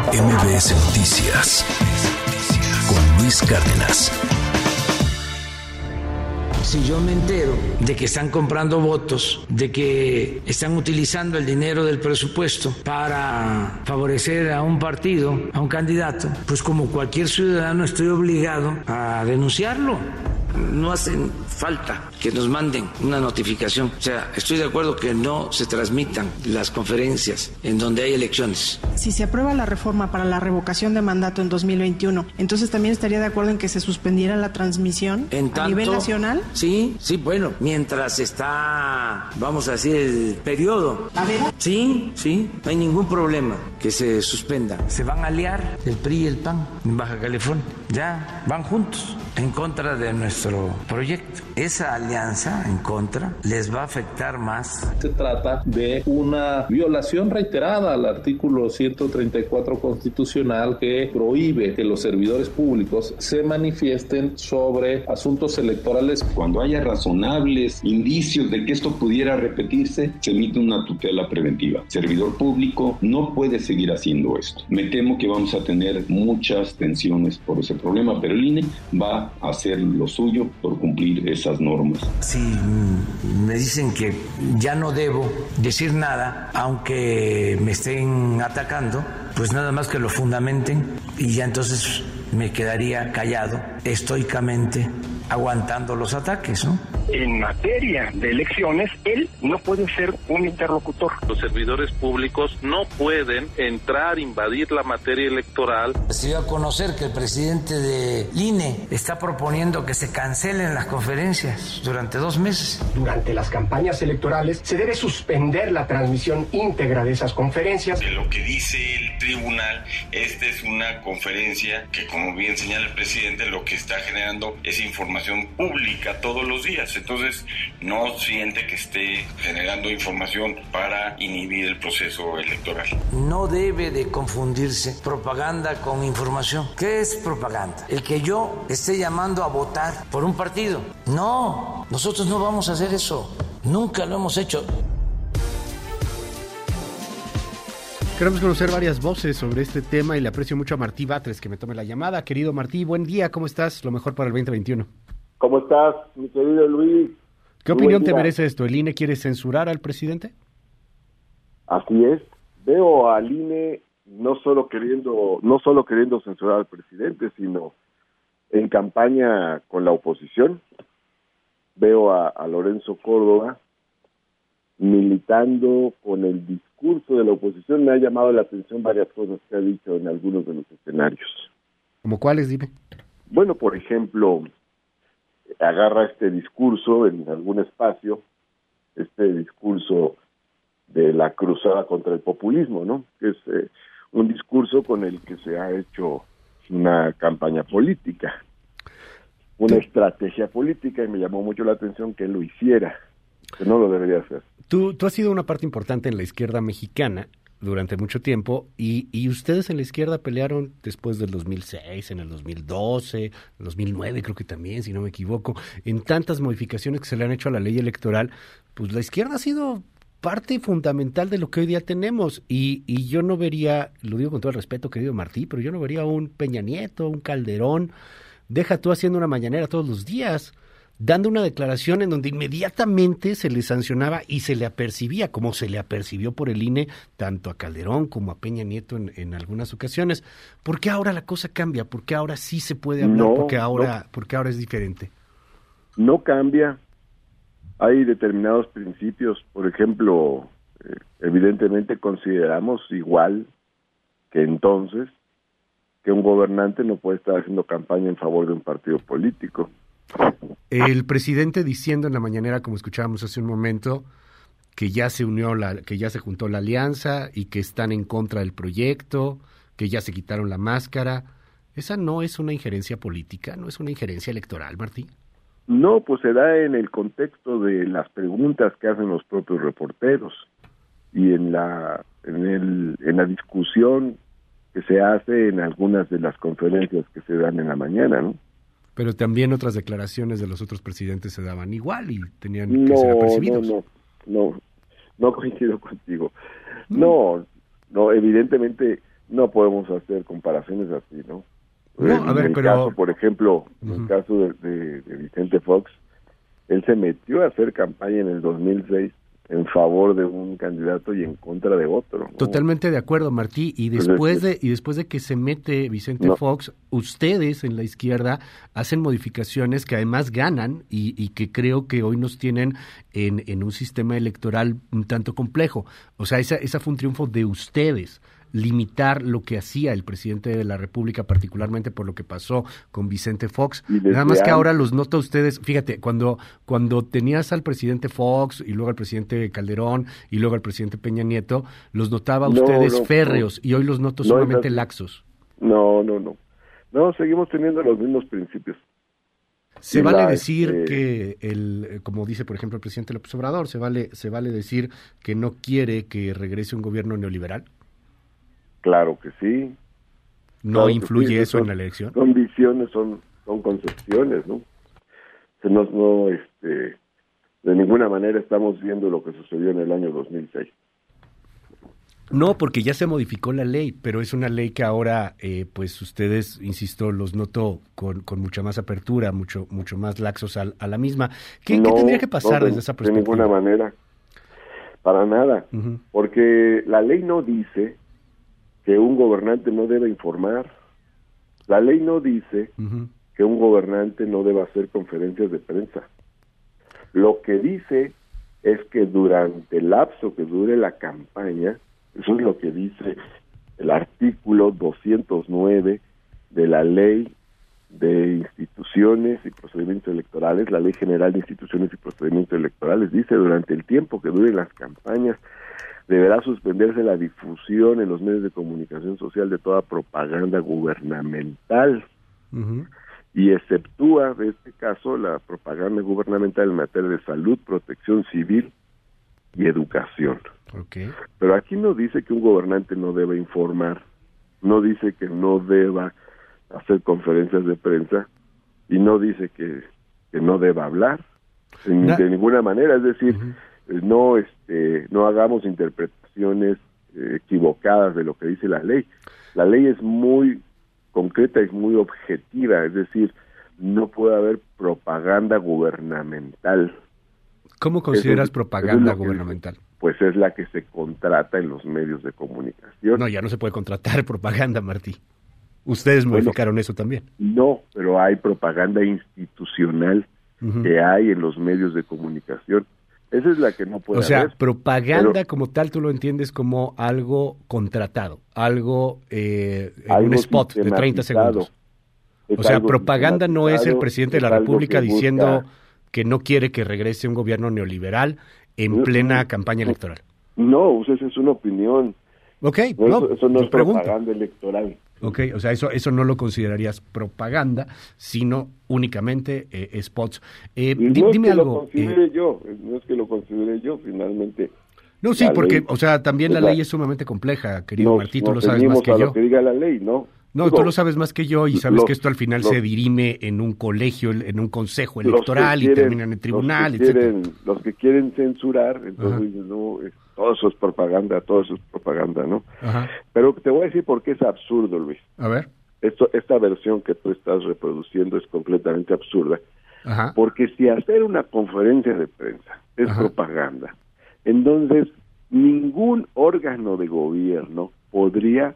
MBS Noticias con Luis Cárdenas. Si yo me entero de que están comprando votos, de que están utilizando el dinero del presupuesto para favorecer a un partido, a un candidato, pues como cualquier ciudadano estoy obligado a denunciarlo. No hacen falta que nos manden una notificación. O sea, estoy de acuerdo que no se transmitan las conferencias en donde hay elecciones. Si se aprueba la reforma para la revocación de mandato en 2021, entonces también estaría de acuerdo en que se suspendiera la transmisión a nivel nacional. Sí, bueno, mientras está, vamos a decir, el periodo. Sí, no hay ningún problema que se suspenda. Se van a aliar el PRI y el PAN en Baja California. Ya van juntos en contra de nuestro proyecto. Esa alianza en contra les va a afectar más. Se trata de una violación reiterada al artículo 134 constitucional que prohíbe que los servidores públicos se manifiesten sobre asuntos electorales. Cuando haya razonables indicios de que esto pudiera repetirse, se emite una tutela preventiva. Servidor público no puede seguir haciendo esto. Me temo que vamos a tener muchas tensiones por ese problema, pero el INE va a hacer lo suyo por cumplir esas normas. Si me dicen que ya no debo decir nada, aunque me estén atacando, pues nada más que lo fundamenten y ya entonces me quedaría callado, estoicamente, aguantando los ataques, ¿no? En materia de elecciones, él no puede ser un interlocutor. Los servidores públicos no pueden entrar, invadir la materia electoral. Se dio a conocer que el presidente de INE está proponiendo que se cancelen las conferencias durante 2 meses. Durante las campañas electorales se debe suspender la transmisión íntegra de esas conferencias. De lo que dice el tribunal, esta es una conferencia que, como bien señala el presidente, lo que está generando es información pública todos los días. Entonces, no siente que esté generando información para inhibir el proceso electoral. No debe de confundirse propaganda con información. ¿Qué es propaganda? El que yo esté llamando a votar por un partido. No, nosotros no vamos a hacer eso. Nunca lo hemos hecho. Queremos conocer varias voces sobre este tema y le aprecio mucho a Martí Batres que me tome la llamada. Querido Martí, buen día, ¿cómo estás? Lo mejor para el 2021. ¿Cómo estás, mi querido Luis? ¿Qué opinión te merece esto? ¿El INE quiere censurar al presidente? Así es. Veo al INE no solo queriendo censurar al presidente, sino en campaña con la oposición. Veo a Lorenzo Córdoba militando con el discurso de la oposición. Me ha llamado la atención varias cosas que ha dicho en algunos de los escenarios. ¿Cómo cuáles, dime? Bueno, por ejemplo, agarra este discurso en algún espacio, este discurso de la cruzada contra el populismo, ¿no? Que es un discurso con el que se ha hecho una campaña política, una estrategia política, y me llamó mucho la atención que él lo hiciera, que no lo debería hacer. Tú has sido una parte importante en la izquierda mexicana durante mucho tiempo, y ustedes en la izquierda pelearon después del 2006, en el 2012, en el 2009 creo que también, si no me equivoco, en tantas modificaciones que se le han hecho a la ley electoral. Pues la izquierda ha sido parte fundamental de lo que hoy día tenemos, y yo no vería, lo digo con todo el respeto, querido Martí, pero yo no vería un Peña Nieto, un Calderón, deja tú haciendo una mañanera todos los días, dando una declaración en donde inmediatamente se le sancionaba y se le apercibía, como se le apercibió por el INE tanto a Calderón como a Peña Nieto en algunas ocasiones. ¿Por qué ahora la cosa cambia? ¿Por qué ahora sí se puede hablar? ¿Por qué ahora es diferente? No cambia. Hay determinados principios, por ejemplo, evidentemente consideramos igual que entonces que un gobernante no puede estar haciendo campaña en favor de un partido político. El presidente diciendo en la mañanera, como escuchábamos hace un momento, que ya se juntó la alianza y que están en contra del proyecto, que ya se quitaron la máscara. ¿Esa no es una injerencia política, no es una injerencia electoral, Martí? No, pues se da en el contexto de las preguntas que hacen los propios reporteros y en la discusión que se hace en algunas de las conferencias que se dan en la mañana, ¿no? Pero también otras declaraciones de los otros presidentes se daban igual y tenían que ser apercibidos. No coincido contigo. No, evidentemente no podemos hacer comparaciones así, ¿no? No, a ver, en el caso, por ejemplo, en el caso de Vicente Fox, él se metió a hacer campaña en el 2006 en favor de un candidato y en contra de otro, ¿no? Totalmente de acuerdo, Martí, y después de que se mete Vicente Fox, ustedes en la izquierda hacen modificaciones que además ganan y que creo que hoy nos tienen en un sistema electoral un tanto complejo. O sea, esa fue un triunfo de ustedes, limitar lo que hacía el presidente de la República, particularmente por lo que pasó con Vicente Fox. Nada más que ahora los noto a ustedes, fíjate, cuando tenías al presidente Fox y luego al presidente Calderón y luego al presidente Peña Nieto, los notaba a ustedes férreos y hoy los noto sumamente laxos. No, seguimos teniendo los mismos principios. Se vale decir que como dice por ejemplo el presidente López Obrador, se vale decir que no quiere que regrese un gobierno neoliberal. Claro que sí. ¿No influye eso en la elección? Son visiones, son concepciones, ¿no? De ninguna manera estamos viendo lo que sucedió en el año 2006. No, porque ya se modificó la ley, pero es una ley que ahora, pues ustedes, insisto, los noto con mucha más apertura, mucho más laxos a la misma. ¿Qué tendría que pasar desde esa perspectiva? De ninguna manera, para nada, porque la ley no dice que un gobernante no debe informar. La ley no dice que un gobernante no deba hacer conferencias de prensa. Lo que dice es que durante el lapso que dure la campaña, eso es lo que dice el artículo 209 de la Ley de Instituciones y Procedimientos Electorales, la Ley General de Instituciones y Procedimientos Electorales, dice: durante el tiempo que duren las campañas, deberá suspenderse la difusión en los medios de comunicación social de toda propaganda gubernamental y exceptúa, de este caso, la propaganda gubernamental en materia de salud, protección civil y educación. Okay. Pero aquí no dice que un gobernante no deba informar, no dice que no deba hacer conferencias de prensa y no dice que no deba hablar de ninguna manera, es decir, no hagamos interpretaciones equivocadas de lo que dice la ley. La ley es muy concreta, es muy objetiva, es decir, no puede haber propaganda gubernamental. ¿Cómo consideras propaganda gubernamental? Pues es la que se contrata en los medios de comunicación. No, ya no se puede contratar propaganda, Martí. Ustedes modificaron eso también. No, pero hay propaganda institucional que hay en los medios de comunicación. Esa es la que no puede haber. O sea, propaganda como tal tú lo entiendes como algo contratado, algo un spot de 30 segundos. O sea, propaganda no es el presidente de la República diciendo que no quiere que regrese un gobierno neoliberal en plena campaña electoral. No, esa es una opinión. Okay, eso no es propaganda electoral. Ok, o sea, eso no lo considerarías propaganda, sino únicamente spots. Dime algo. No es que lo considere yo, finalmente. No, sí, porque, o sea, también la ley es sumamente compleja, querido Martí, tú lo sabes más que yo. Lo que diga la ley, ¿no? No, tú lo sabes más que yo y sabes que esto al final se dirime en un colegio, en un consejo electoral y termina en el tribunal, etc. Los que quieren censurar, entonces dicen, no, todo eso es propaganda, ¿no? Ajá. Pero te voy a decir por qué es absurdo, Luis. A ver. Esta versión que tú estás reproduciendo es completamente absurda. Ajá. Porque si hacer una conferencia de prensa es propaganda, entonces ningún órgano de gobierno podría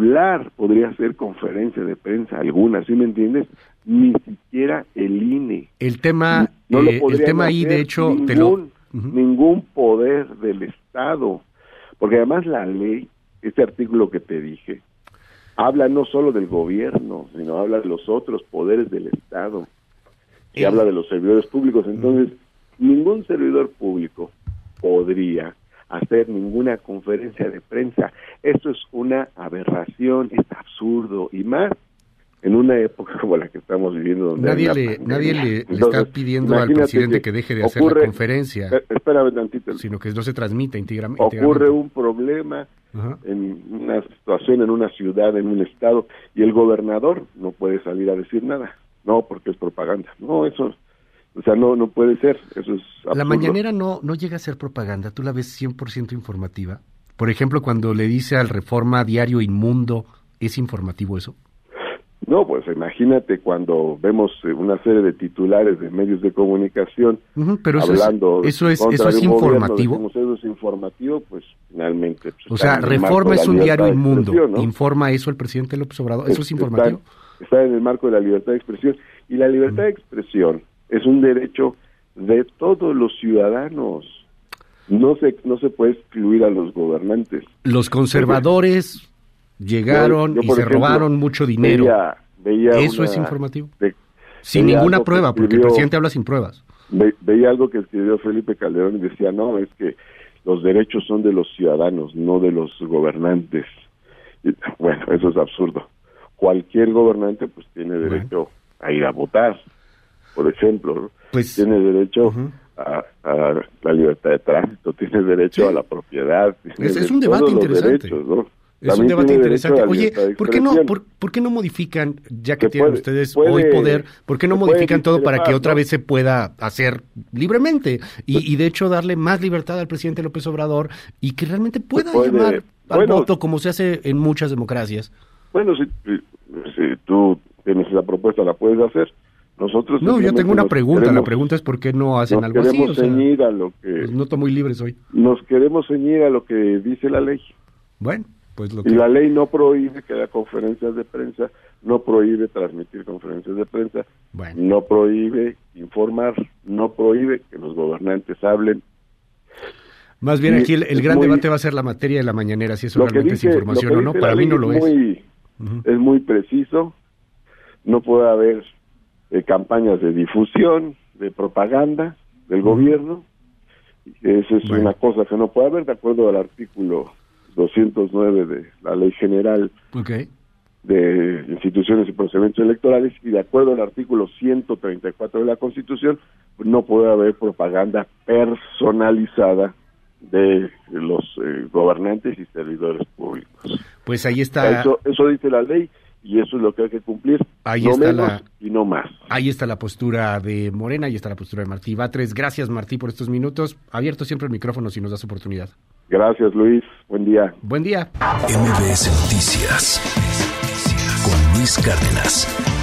hacer conferencia de prensa alguna, ¿sí me entiendes? Ni siquiera el INE. El tema ahí, de hecho, ningún poder del Estado, porque además la ley, este artículo que te dije, habla no solo del gobierno, sino habla de los otros poderes del Estado, y habla de los servidores públicos. Entonces, ningún servidor público podría hacer ninguna conferencia de prensa. Esto es una aberración, es absurdo, y más en una época como la que estamos viviendo, donde nadie le está pidiendo al presidente que deje de hacer la conferencia. Espérame tantito. Sino que no se transmita íntegramente. Ocurre un problema en una situación, en una ciudad, en un estado, y el gobernador no puede salir a decir nada. No, porque es propaganda. No, eso... O sea, no puede ser, eso es absurdo. La mañanera no llega a ser propaganda, ¿tú la ves 100% informativa? Por ejemplo, cuando le dice al Reforma diario inmundo, ¿es informativo eso? No, pues imagínate cuando vemos una serie de titulares de medios de comunicación pero hablando eso es informativo. Gobierno, eso es informativo, pues finalmente. Pues, o sea, Reforma es un diario inmundo. ¿No? ¿Informa eso el presidente López Obrador? ¿Eso es informativo? Está en el marco de la libertad de expresión. Y la libertad de expresión es un derecho de todos los ciudadanos. No se puede excluir a los gobernantes. Los conservadores llegaron y se robaron mucho dinero. ¿Eso es informativo? Sin ninguna prueba, porque el presidente habla sin pruebas. Veía algo que escribió Felipe Calderón y decía, no, es que los derechos son de los ciudadanos, no de los gobernantes. Y, bueno, eso es absurdo. Cualquier gobernante pues tiene derecho a ir a votar, por ejemplo, ¿no? Pues tiene derecho a la libertad de tránsito, tiene derecho a la propiedad. Es un debate interesante. Derechos, ¿no? Es un debate interesante. Oye, ¿por qué no modifican, ya que tienen ustedes hoy poder, por qué no modifican todo para que otra vez se pueda hacer libremente? Y de hecho darle más libertad al presidente López Obrador y que realmente pueda llamar al voto como se hace en muchas democracias. Bueno, si tú tienes esa propuesta, la puedes hacer. Nosotros no, yo tengo una pregunta. La pregunta es por qué no hacen algo así. Nos queremos ceñir a lo que... Los noto muy libres hoy. Nos queremos ceñir a lo que dice la ley. Bueno, pues Y la ley no prohíbe que haya conferencias de prensa, no prohíbe transmitir conferencias de prensa, no prohíbe informar, no prohíbe que los gobernantes hablen. Más bien aquí el gran debate va a ser la materia de la mañanera, si eso realmente es información o no. Para mí no lo es. Es muy preciso, no puede haber campañas de difusión, de propaganda del gobierno. Esa es una cosa que no puede haber, de acuerdo al artículo 209 de la Ley General de Instituciones y Procedimientos Electorales, y de acuerdo al artículo 134 de la Constitución, no puede haber propaganda personalizada de los gobernantes y servidores públicos. Pues ahí está. Eso dice la ley y eso es lo que hay que cumplir. Ahí no está menos y no más. Ahí está la postura de Morena, ahí está la postura de Martí Batres. Gracias, Martí, por estos minutos. Abierto siempre el micrófono si nos das oportunidad. Gracias, Luis. Buen día. Buen día. MBS Noticias con Luis Cárdenas.